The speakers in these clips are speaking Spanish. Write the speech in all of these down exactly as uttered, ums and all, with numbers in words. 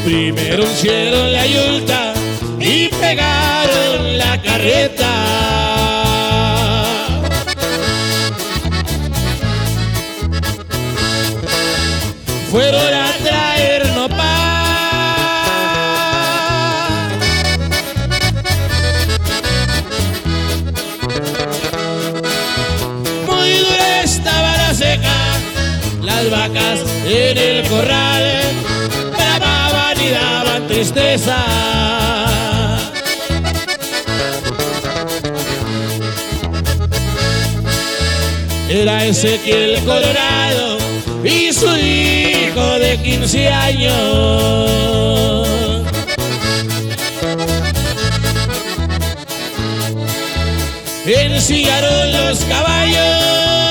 Primero uncieron la yunta y pegaron la carreta. Fueron a traer nopal. Muy dura estaba la seca, las vacas en el corral bramaban y daban tristeza. Era Ezequiel Colorado y su hijo de quince años. Ensillaron los caballos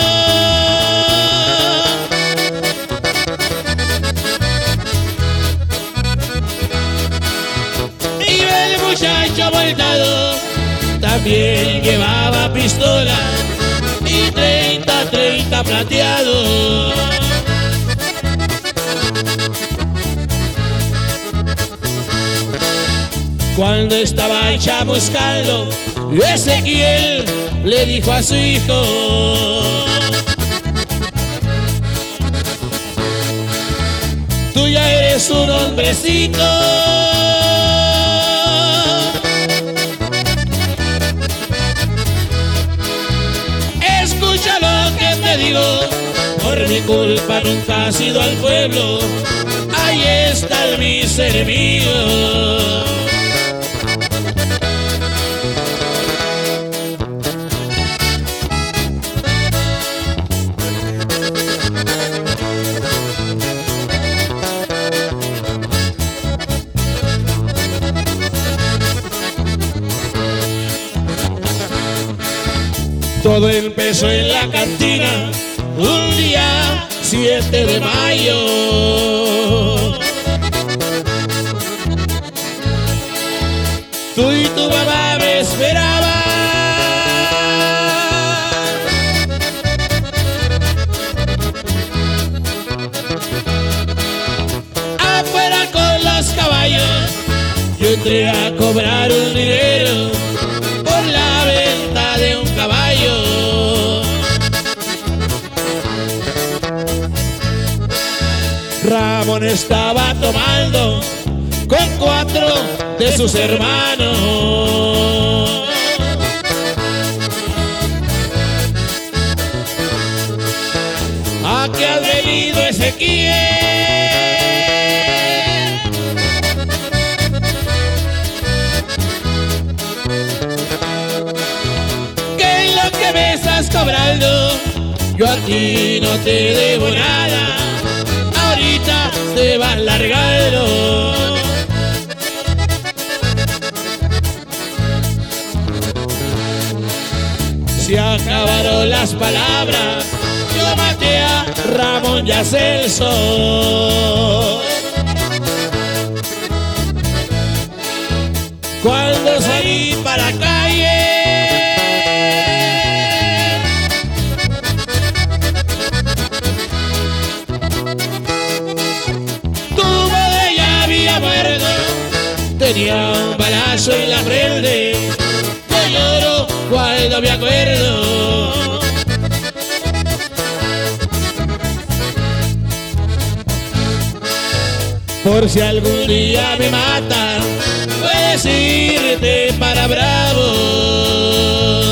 y el muchacho voltado también llevaba pistola y treinta, treinta plateados. Cuando estaba chamuscando, Ezequiel le dijo a su hijo: tú ya eres un hombrecito. Escucha lo que te digo, por mi culpa nunca has ido al pueblo, ahí están mis enemigos. Todo empezó en la cantina un día siete de mayo. Tú y tu mamá me esperaban. Afuera con los caballos, yo entré a cobrar un dinero por la venta de un caballo. Ramón estaba tomando con cuatro de sus hermanos. ¿A qué ha venido Ezequiel? ¿Qué es lo que me estás cobrando? Yo a ti no te debo nada, ahorita te vas largando. Se acabaron las palabras, yo maté a Ramón y a Celso. Cuando salí para la calle, tenía un balazo en la frente, yo lloro cuando me acuerdo. Por si algún día me matan, puedes irte para Bravo.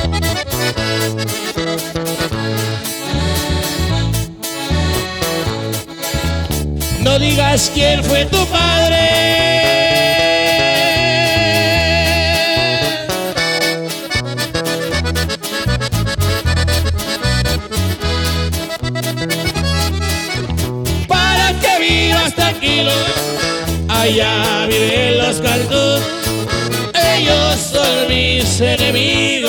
No digas quién fue tu padre, allá viven los Caldún, ellos son mis enemigos.